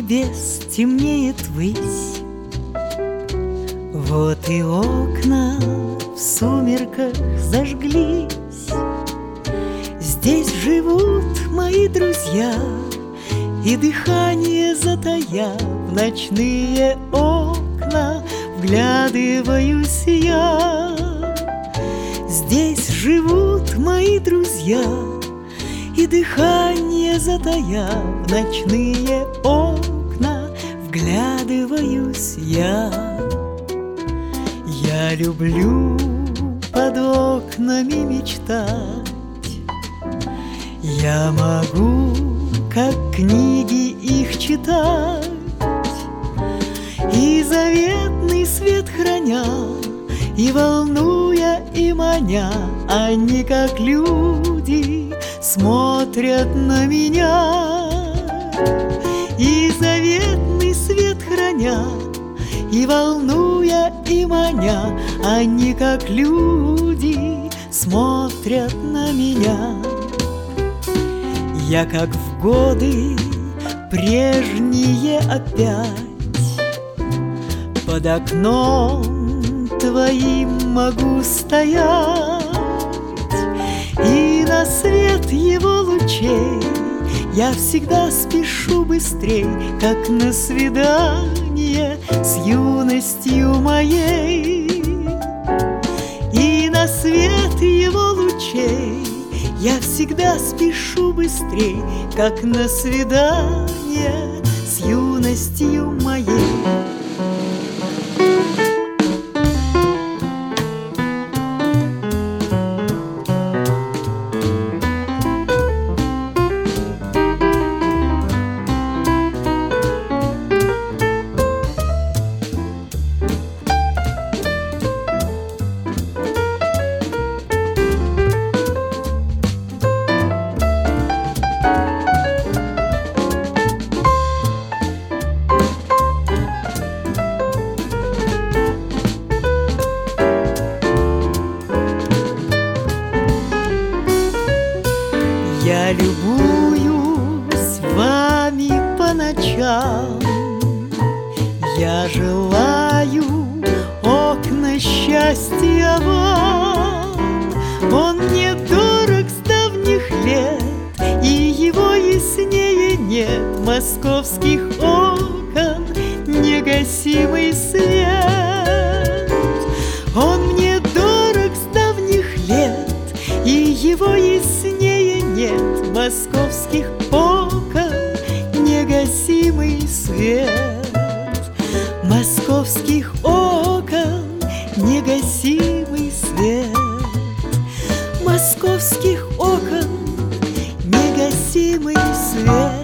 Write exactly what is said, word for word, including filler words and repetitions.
небес темнеет высь. Вот и окна в сумерках зажглись. Здесь живут мои друзья, и дыхание затая в ночные окна вглядываюсь я. Здесь живут мои друзья, и дыхание затая в ночные окна вглядываюсь я. Я люблю под окнами мечтать. Я могу, как книги, их читать, и заветный свет храня, и волнуя, и маня, они, как люди, смотрят на меня. И заветный свет храня, и волнуя, и маня, они, как люди, смотрят на меня. Я, как в годы прежние опять, под окном твоим могу стоять, и на свет его лучей я всегда спешу быстрей, как на свидание с юностью моей. И на свет его лучей я всегда спешу быстрей, как на свидание с юностью моей. Я любуюсь вами по ночам, я желаю окна счастья вам. Он мне дорог с давних лет, и его яснее нет. Московских окон негасимый свет. Он мне дорог с давних лет, и его яснее нет. Московских окон негасимый свет. Московских окон негасимый свет. Московских окон негасимый свет.